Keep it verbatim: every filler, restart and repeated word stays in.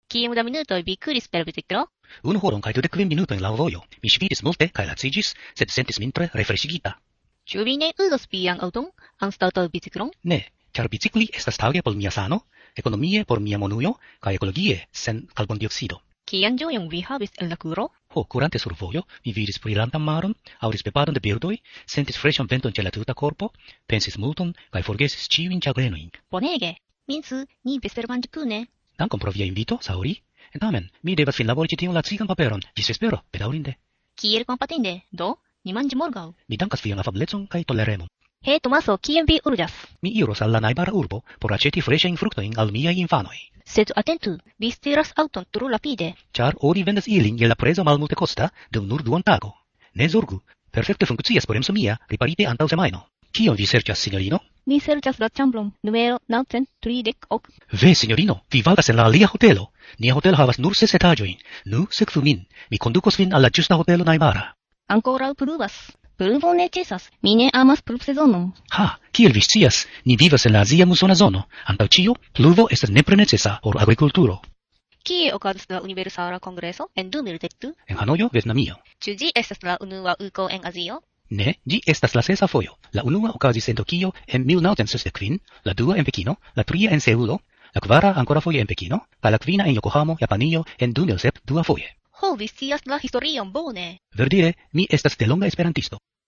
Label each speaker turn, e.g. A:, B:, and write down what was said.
A: Kiom da minutoj vi kuris per biciklo?
B: Unu horon kaj dudek kvin minutojn laŭ vojo. Mi ŝvitis multe kaj laciĝis, sed sentis min tre refreŝigita.
A: Ĉu vi ne uzas vian aŭton anstataŭ biciklon?
B: Ne, ĉar bicikli estas taŭge por mia sano, ekonomie por mia monujo kaj ekologie sen karbondioksido.
A: Kian ĝojon vi havis en la kuro?
B: Ho, kurante sur vojo, mi vidis brilantan maron, aŭdis pepadon de birdoj, sentis freŝan venton ĉe la tuta korpo, pensis multon kaj forgesis ĉiujn ĉagrenojn.
A: Bonege! Minsu, ni vespermanĝu kune.
B: Dankon pro via invito, Saori. Tamen, mi devas finlabori ĉi tiun lacigan paperon. Ĝis vespero, bedaŭrinde.
A: Kiel kompatinde, do, ni manĝu morgaŭ.
B: Mi dankas vian afablecon kaj toleremon.
A: He, Tomaso, kien vi urĝas?
B: Mi iros al la najbara urbo por aĉeti freŝajn fruktojn al miaj infanoj.
A: Sed atentu, vi stiras aŭton tro rapide.
B: Ĉar oni vendas ilin je la prezo malmultekosta de nur duon tago. Ne zorgu, perfekte funkcias por mia, riparite antaŭ semajno. Kion vi serĉas, sinjorino?
A: Mi serĉas la ĉambron numero naŭcent tridek ok.
B: Ve, sinjorino, vi vagas en la alia hotelo. Nia hotelo havas nur ses etaĝojn. Nu, sekvu min. Mi kondukos vin al la ĝusta hotelo najbara.
A: Ankoraŭ pluvas. Pluvo ne ĉesas. Mi ne amas pluvsezonon.
B: Ha, kiel vi scias, ni vivas en la azia musona zono. Antaŭ ĉio, pluvo estas nepre necesa por agrikulturo.
A: Kie okazas la Universala Kongreso en du mil dek du?
B: En Hanojo, Vietnamio.
A: Ĉu ĝi estas la unua uko en Azio?
B: Ne, ĝi estas la sesa fojo. La unua okazis en Tokio en mil naŭcent sesdek kvin, la dua en Pekino, la tria en Seulo, la kvara ankorafoje en Pekino, kaj la kvina en Yokohamo, Japanio en du mil sep duafoje.
A: Ho, vi scias la historion bone.
B: Verdire, mi estas delonga esperantisto.